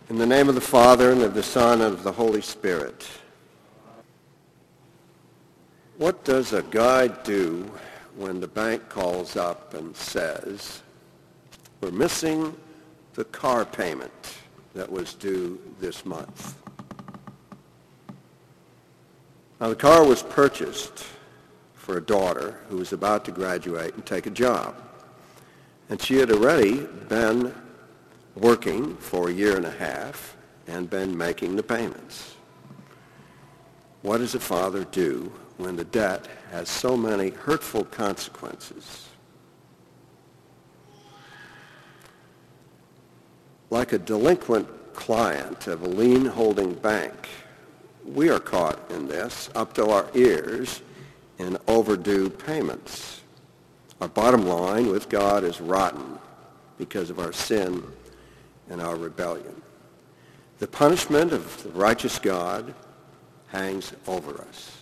In the name of the Father, and of the Son, and of the Holy Spirit. What does a guy do when the bank calls up and says, we're missing the car payment that was due this month? Now, the car was purchased for a daughter who was about to graduate and take a job. And she had already been working for a year and a half and been making the payments. What does a father do when the debt has so many hurtful consequences? Like a delinquent client of a lien-holding bank, we are caught in this up to our ears in overdue payments. Our bottom line with God is rotten because of our sin and our rebellion. The punishment of the righteous God hangs over us.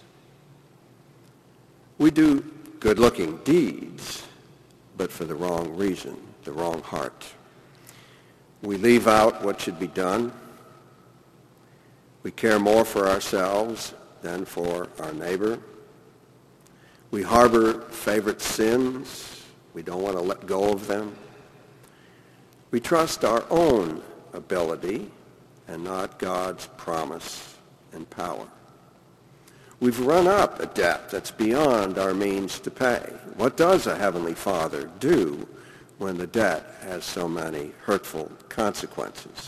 We do good-looking deeds, but for the wrong reason, the wrong heart. We leave out what should be done. We care more for ourselves than for our neighbor. We harbor favorite sins. We don't want to let go of them. We trust our own ability and not God's promise and power. We've run up a debt that's beyond our means to pay. What does a Heavenly Father do when the debt has so many hurtful consequences?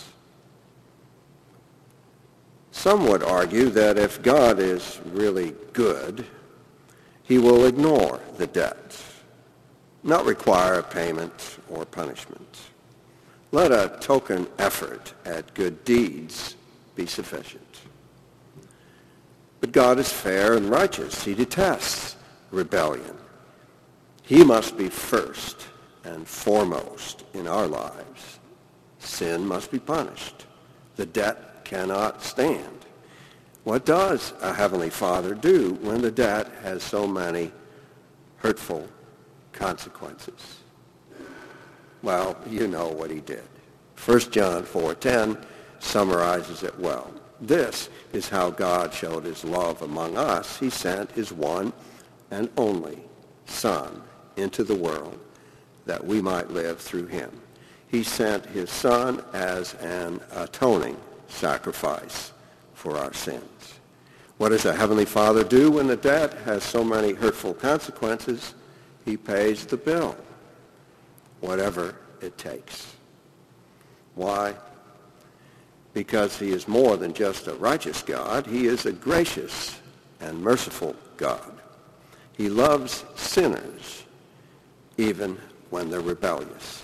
Some would argue that if God is really good, he will ignore the debt, not require a payment or punishment. Let a token effort at good deeds be sufficient. But God is fair and righteous. He detests rebellion. He must be first and foremost in our lives. Sin must be punished. The debt cannot stand. What does a Heavenly Father do when the debt has so many hurtful consequences? Well, you know what he did. 1 John 4:10 summarizes it well. This is how God showed his love among us. He sent his one and only Son into the world that we might live through him. He sent his Son as an atoning sacrifice for our sins. What does a Heavenly Father do when the debt has so many hurtful consequences? He pays the bill, whatever it takes. Why? Because he is more than just a righteous God. He is a gracious and merciful God. He loves sinners even when they're rebellious.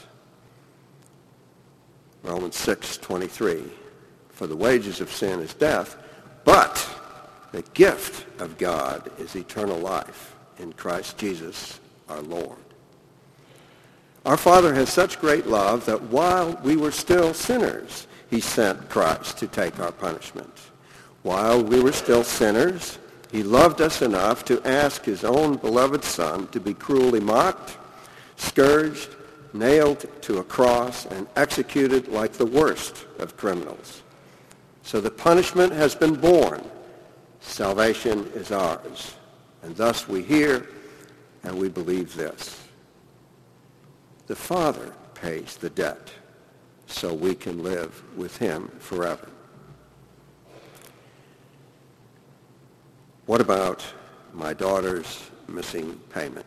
Romans 6:23, for the wages of sin is death, but the gift of God is eternal life in Christ Jesus our Lord. Our Father has such great love that while we were still sinners, he sent Christ to take our punishment. While we were still sinners, he loved us enough to ask his own beloved Son to be cruelly mocked, scourged, nailed to a cross, and executed like the worst of criminals. So the punishment has been borne. Salvation is ours. And thus we hear and we believe this. The Father pays the debt so we can live with him forever. What about my daughter's missing payment?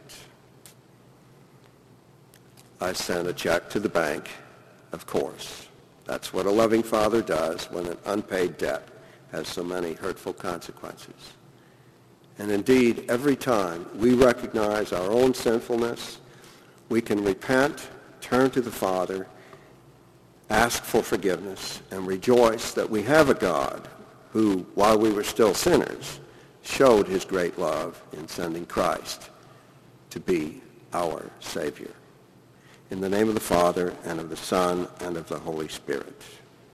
I sent a check to the bank, of course. That's what a loving father does when an unpaid debt has so many hurtful consequences. And indeed, every time we recognize our own sinfulness, we can repent, turn to the Father, ask for forgiveness, and rejoice that we have a God who, while we were still sinners, showed his great love in sending Christ to be our Savior. In the name of the Father, and of the Son, and of the Holy Spirit.